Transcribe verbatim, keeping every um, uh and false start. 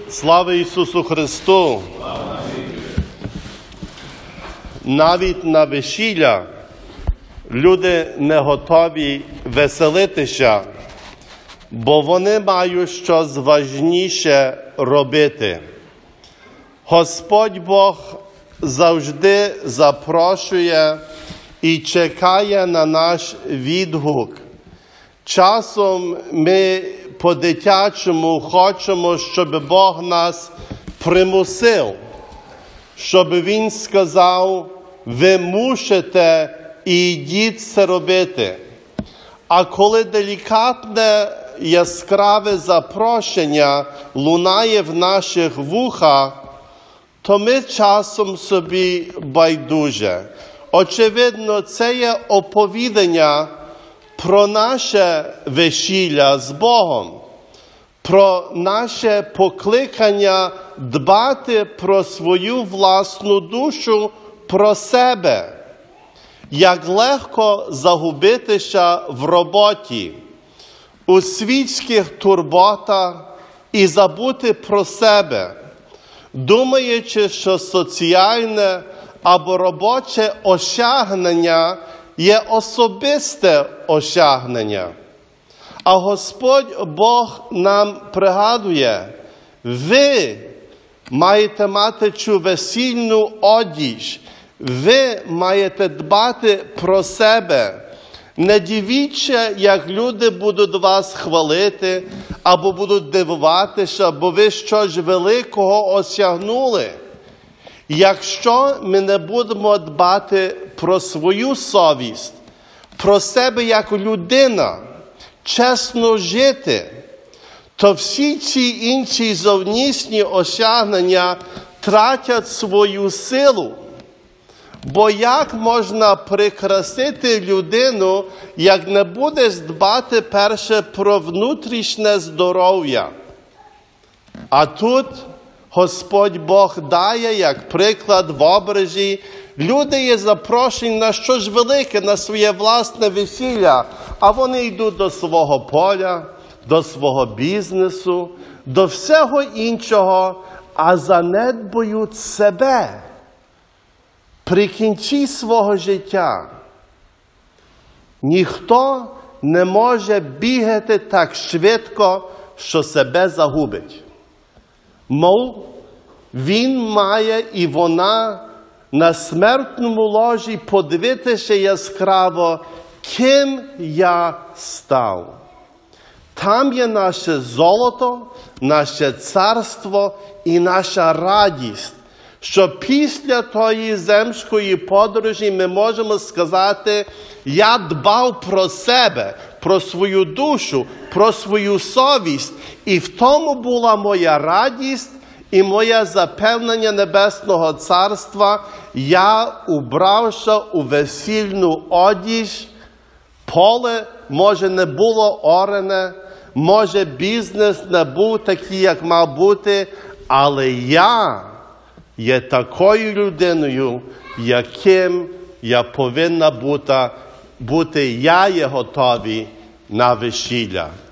Слава Ісусу Христу! Навіть на весілля люди не готові веселитися, бо вони мають щось важніше робити. Господь Бог завжди запрошує і чекає на наш відгук. Часом ми по-дитячому хочемо, щоб Бог нас примусив, щоб Він сказав: ви мусите і йдіть це робити. А коли делікатне, яскраве запрошення лунає в наших вухах, то ми часом собі байдуже. Очевидно, це є оповідання про наше весілля з Богом, про наше покликання дбати про свою власну душу, про себе. Як легко загубитися в роботі, у світських турботах і забути про себе, думаючи, що соціальне або робоче осягнення є особисте осягнення. А Господь Бог нам пригадує: ви маєте мати цю весільну одіж, ви маєте дбати про себе. Не дивіться, як люди будуть вас хвалити, або будуть дивуватися, бо ви щось великого осягнули. Якщо ми не будемо дбати про свою совість, про себе як людина, чесно жити, то всі ці інші зовнішні осягнення тратять свою силу. Бо як можна прикрасити людину, як не будеш дбати перше про внутрішнє здоров'я? А тут Господь Бог дає, як приклад в образі, люди є запрошені на щось велике, на своє власне весілля, а вони йдуть до свого поля, до свого бізнесу, до всього іншого, а занедбують себе при кінці свого життя. Ніхто не може бігати так швидко, що себе загубить. Мов, він має і вона на смертному ложі подивитися яскраво, ким я став. Там є наше золото, наше царство і наша радість, що після тої земської подорожі ми можемо сказати: я дбав про себе, про свою душу, про свою совість, і в тому була моя радість і моє запевнення Небесного Царства. Я убрався у весільну одіж. Поле, може, не булоорене, може, бізнес не був такий, як мав бути, але я є такою людиною, яким я повинна бути, бути я є готовий на весілля.